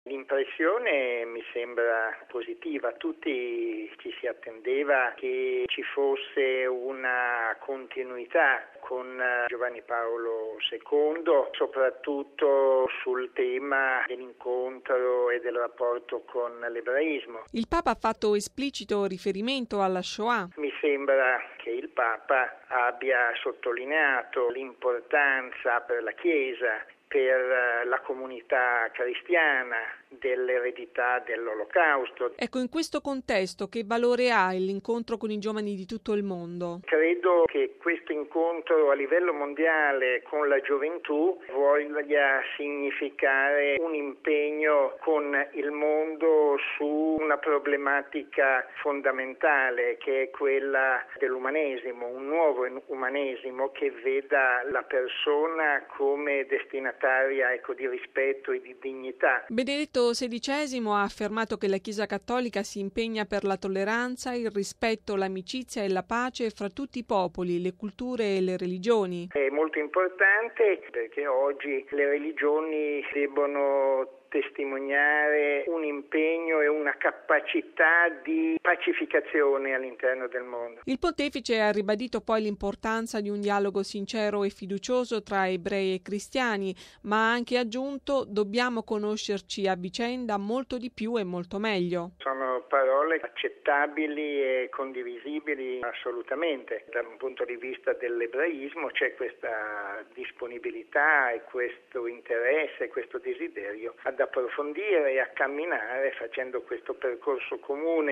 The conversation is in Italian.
L'impressione mi sembra positiva, tutti ci si attendeva che ci fosse una continuità con Giovanni Paolo II, soprattutto sul tema dell'incontro e del rapporto con l'ebraismo. Il Papa ha fatto esplicito riferimento alla Shoah. Mi sembra che il Papa abbia sottolineato l'importanza per la Chiesa, per la comunità cristiana, dell'eredità dell'Olocausto. Ecco, in questo contesto che valore ha l'incontro con i giovani di tutto il mondo? Credo che questo incontro a livello mondiale con la gioventù voglia significare un impegno con il mondo su una problematica fondamentale che è quella dell'umanesimo, un nuovo umanesimo che veda la persona come destinataria di rispetto e di dignità. Benedetto XVI ha affermato che la Chiesa Cattolica si impegna per la tolleranza, il rispetto, l'amicizia e la pace fra tutti i popoli, le culture e le religioni. È molto importante perché oggi le religioni debbono testimoniare un impegno e una capacità di pacificazione all'interno del mondo. Il pontefice ha ribadito poi l'importanza di un dialogo sincero e fiducioso tra ebrei e cristiani, ma ha anche aggiunto: dobbiamo conoscerci a vicenda molto di più e molto meglio. Sono parole accettabili e condivisibili assolutamente. Da un punto di vista dell'ebraismo c'è questa disponibilità e questo interesse, questo desiderio ad approfondire e a camminare facendo questo percorso comune